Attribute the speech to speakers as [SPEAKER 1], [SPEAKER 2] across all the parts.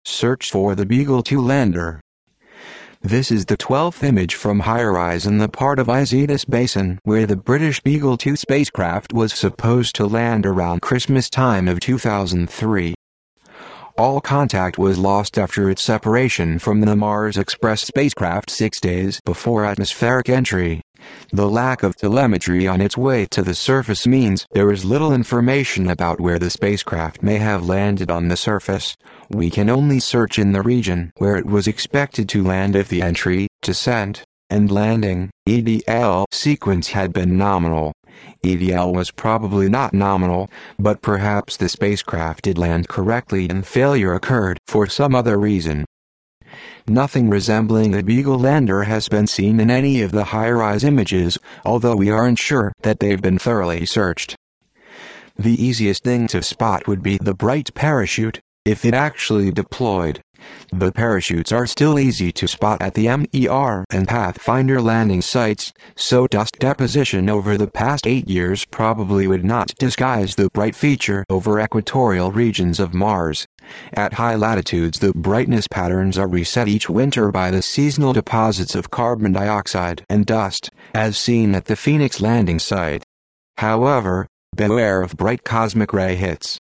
[SPEAKER 1] Search for the Beagle 2 lander. This is the 12th image from HiRISE in the part of Isidis Basin where the British Beagle 2 spacecraft was supposed to land around Christmas time of 2003. All contact was lost after its separation from the Mars Express spacecraft 6 days before atmospheric entry. The lack of telemetry on its way to the surface means there is little information about where the spacecraft may have landed on the surface. We can only search in the region where it was expected to land if the entry, descent, and landing (EDL) sequence had been nominal. EDL was probably not nominal, but perhaps the spacecraft did land correctly and failure occurred for some other reason. Nothing resembling a Beagle lander has been seen in any of the HiRISE images, although we aren't sure that they've been thoroughly searched. The easiest thing to spot would be the bright parachute, if it actually deployed. The parachutes are still easy to spot at the MER and Pathfinder landing sites, so dust deposition over the past 8 years probably would not disguise the bright feature over equatorial regions of Mars. At high latitudes, the brightness patterns are reset each winter by the seasonal deposits of carbon dioxide and dust, as seen at the Phoenix landing site. However, beware of bright cosmic ray hits.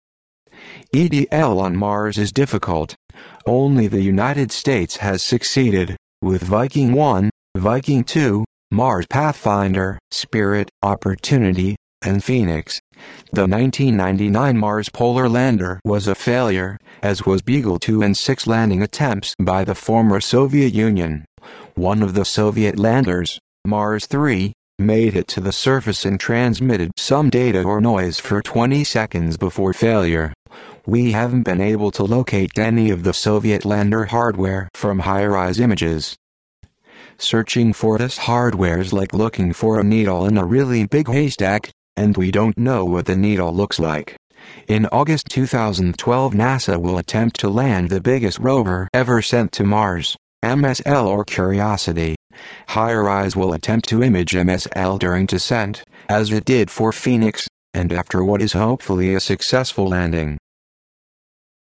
[SPEAKER 1] EDL on Mars is difficult. Only the United States has succeeded, with Viking 1, Viking 2, Mars Pathfinder, Spirit, Opportunity, and Phoenix. The 1999 Mars Polar Lander was a failure, as was Beagle 2 and 6 landing attempts by the former Soviet Union. One of the Soviet landers, Mars 3, made it to the surface and transmitted some data or noise for 20 seconds before failure. We haven't been able to locate any of the Soviet lander hardware from HiRISE images. Searching for this hardware's like looking for a needle in a really big haystack, and we don't know what the needle looks like. In August 2012, NASA will attempt to land the biggest rover ever sent to Mars, MSL or Curiosity. HiRISE will attempt to image MSL during descent, as it did for Phoenix, and after what is hopefully a successful landing.